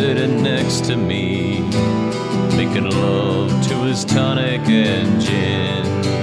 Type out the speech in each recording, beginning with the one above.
sitting next to me, making love to his tonic and gin.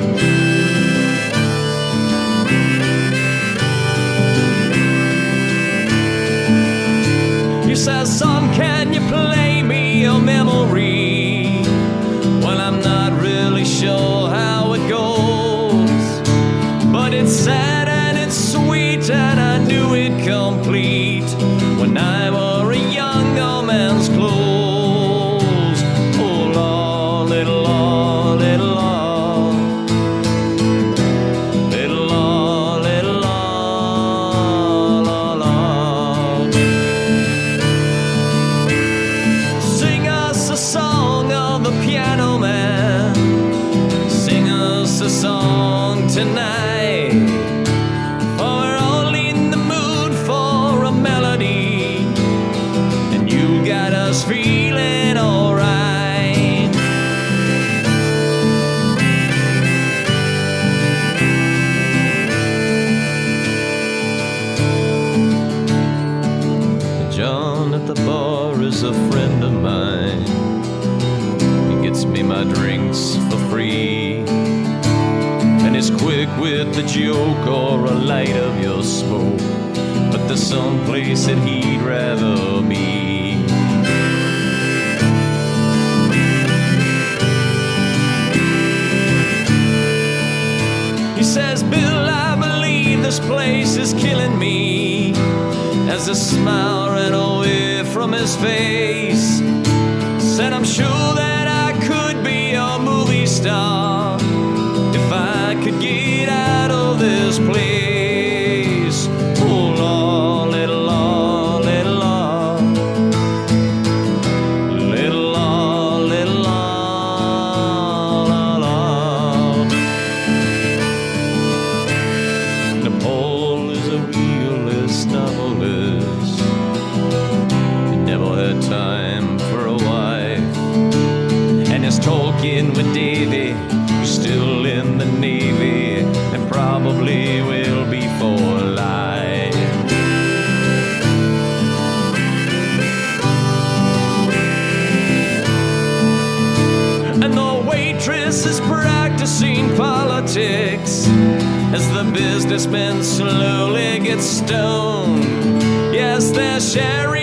He says, son, can you play me a memory? Well, I'm not really sure how it goes, but it's sad and it's sweet, and I knew it complete when I wore a younger man's clothes. Oh Lord, little Lord, little Lord, little Lord, little Lord, Lord, Lord. Sing us a song of the piano man, sing us a song tonight. Feeling alright. John at the bar is a friend of mine. He gets me my drinks for free, and he's quick with the joke or a light of your smoke, but there's some place that he'd rather be. Says, Bill, I believe this place is killing me, as a smile ran away from his face. Said, I'm sure that I could be a movie star if I could get out of this place. Oh Lord, little Lord, little Lord, little Lord, little Lord, Lord, Lord. Paul is a realist novelist. He never had time for a wife, and he's talking with Davy, who's still in the Navy and probably will be for life. And the waitress is practicing politics as the businessmen slowly get stoned. Yes, they're sharing